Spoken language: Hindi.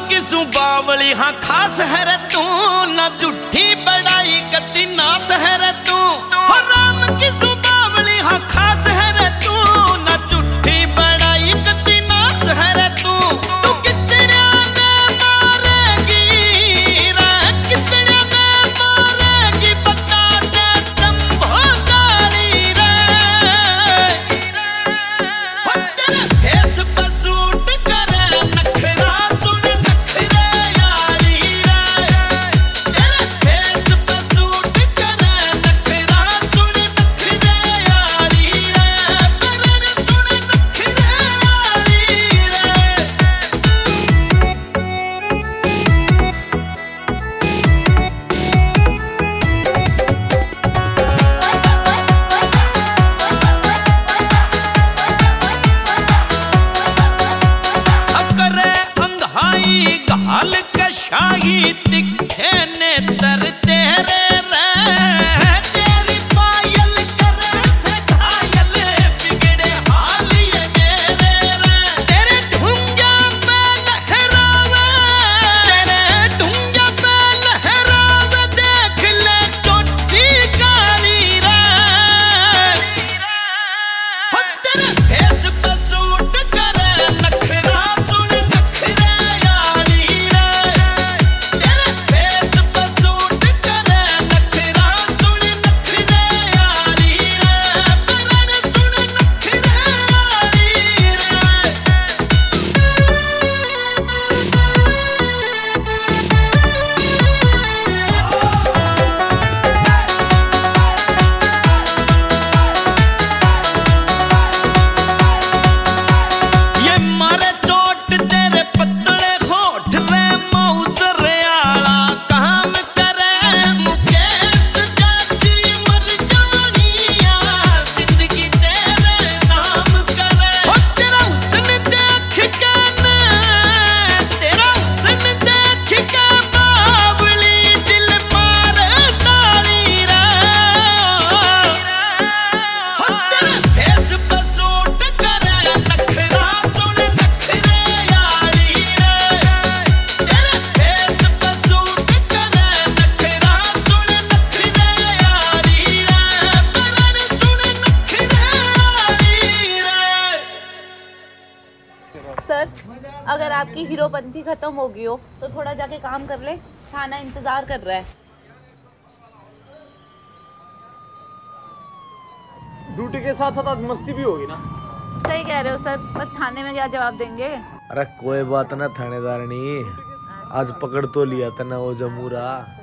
किसू बावली हाँ खास है रे तू, ना झूठी बड़ाई कति नास है रे तू। हो राम किसू बावली हाँ खास है रे तू, ना झूठी बड़ाई कति नास है रे तू। तू कितने ने मारेगी रे, कितने ने मारेगी बता दे चंबो गाली रे। हो तेरे फेस पर सूट करे नखरा सुन नखरे यारी रे। तेरे फेस पर सूट करे नखरा सुन नखरे यारी रे। बरन सुन नखरे यारी रे। अकरे अंधाई घाल कशाई तिखे ने तर तेरे रे। तेरी पायल करे से घायल बिगड़े हाल ये मेरे रे। तेरे ढूंढा पे लहरावे, तेरे ढूंढा पे लहरावे देख ले चोटी काली रे। हो तेरे फेस पे सूट करे नखरा सुन नखरे यारी रे। तेरे फेस पे सूट करे नखरा सुन नखरे यारी रे। बरन सुन नखरे यारी रे। ये मारे चोट तेरे पतले होठ रे, मौज रे आला काम करे। मुकेश जाती मर जानिया जिंदगी तेरे नाम करे। हो तेरा हुस्न देख के ने, तेरा हुस्न देख के बावली दिल मारे ताली रे। हो तेरे फेस पर सूट करे नखरा सुन नखरे यारी रे। तेरे फेस पर सूट करे नखरा सुन नखरे यारी रे। बरन सुन नखरे यारी रे। सर, अगर आपकी हीरोपंती खत्म हो गई हो तो थोड़ा जाके काम कर ले, थाना इंतजार कर रहा है। ड्यूटी के साथ साथ मस्ती भी होगी ना। सही कह रहे हो सर, पर थाने में क्या जवाब देंगे? अरे कोई बात ना थानेदारनी, आज पकड़ तो लिया था ना वो जमूरा।